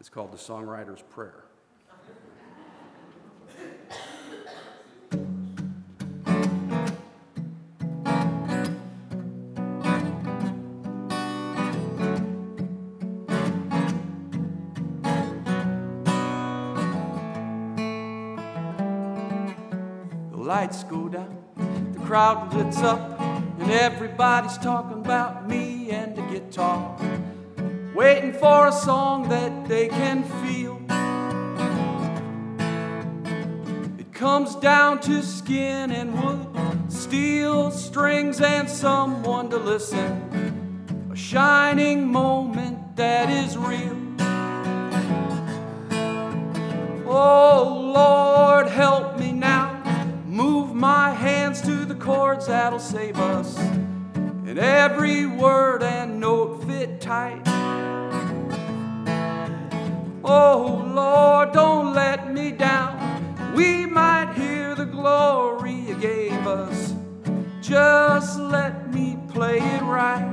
It's called The Songwriter's Prayer. The lights go down, the crowd lights up, and everybody's talking about me and the guitar, waiting for a song that they can feel. It comes down to skin and wood, steel strings and someone to listen, a shining moment that is real. Oh Lord, help me now, move my hands to the chords that'll save us, and every word and note fit tight. Oh Lord, don't let me down, we might hear the glory you gave us, just let me play it right.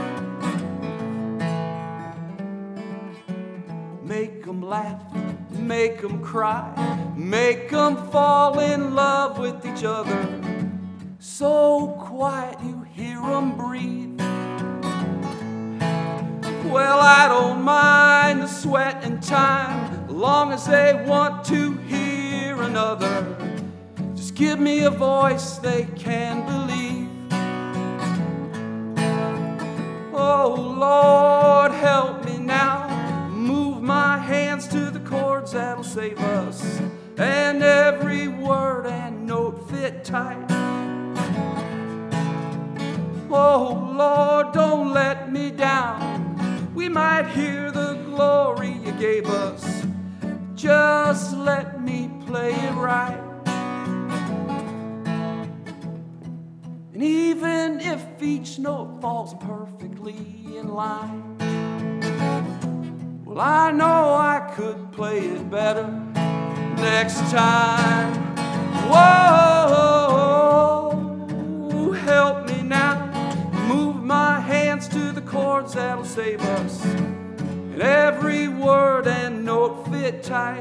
Make them laugh, make them cry, make them fall in love with each other, so quiet you hear them breathe. Well, I don't mind the sweat and time, as long as they want to hear another. Just give me a voice they can believe. Oh Lord, help me now, move my hands to the chords that'll save us, and every word and note fit tight. Oh Lord, don't let me down, we might hear the glory you gave us, just let me play it right. And even if each note falls perfectly in line, well, I know I could play it better next time. Whoa, help me now, move my hands to the chords that'll save us, and every word and note fit tight.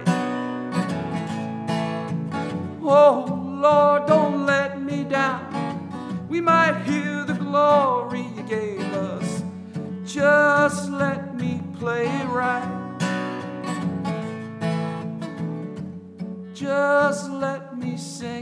Oh Lord, don't let me down, we might hear the glory you gave us, just let me play it right. Just let me sing